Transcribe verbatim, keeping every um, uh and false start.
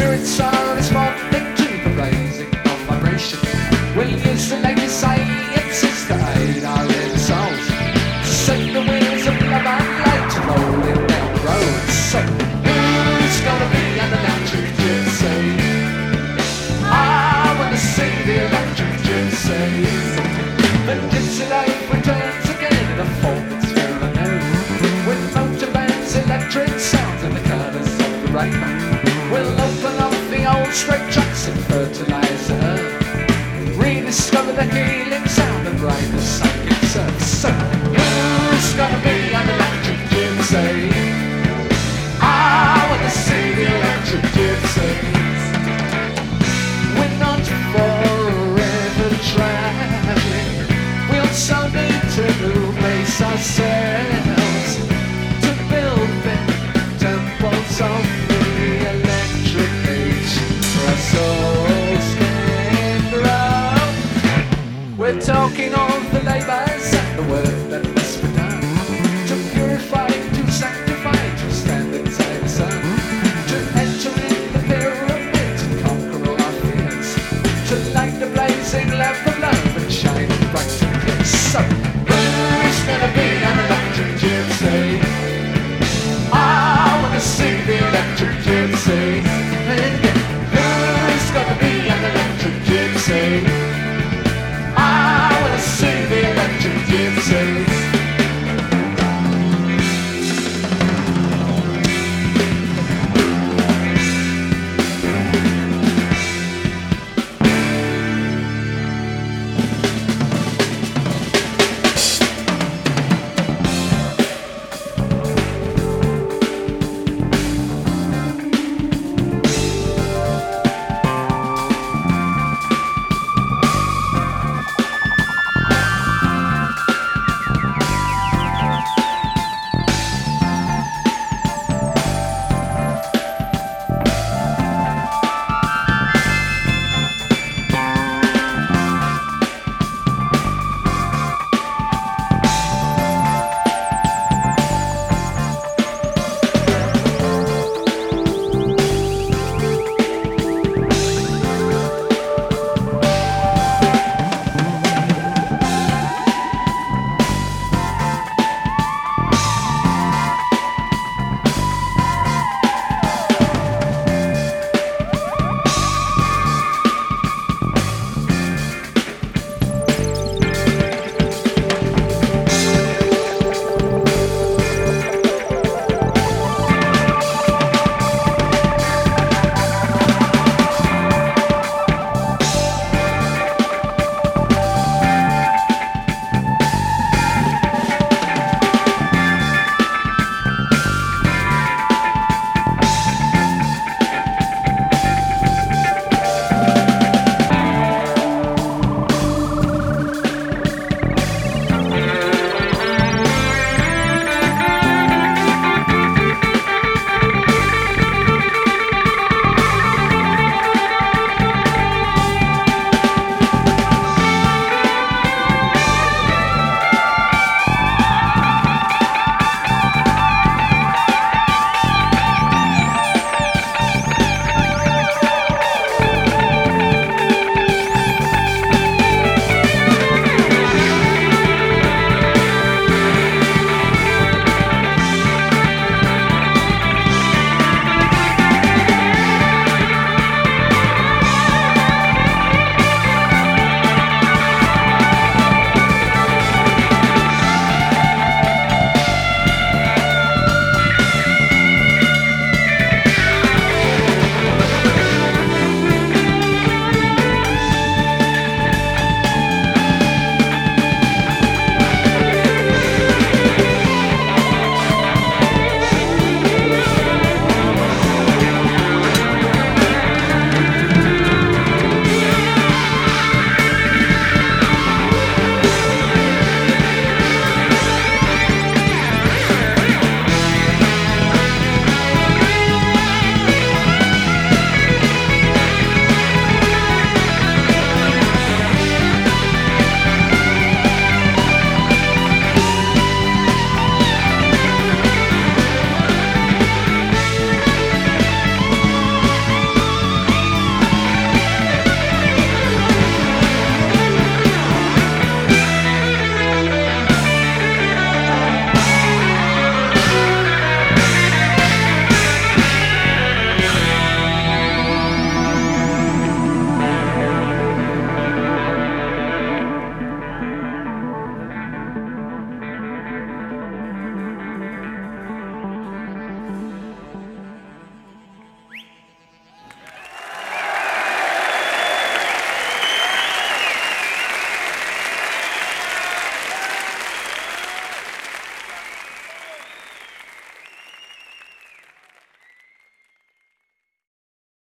spirit soul is responding to the raising of vibration. We'll use the latest sciences to aid our inner souls, to send the wheels of love and light to rolling down the road. So who's gonna be an electric gypsy? I wanna see the electric gypsy. The gypsy life returns again in a form that's fair and new, with motor bands, electric sounds and the colours of the rainbow. We'll open up the old straight tracks and fertilise the earth, rediscover the healing sound and ride the psychic surf. So who's gonna be an electric gypsy?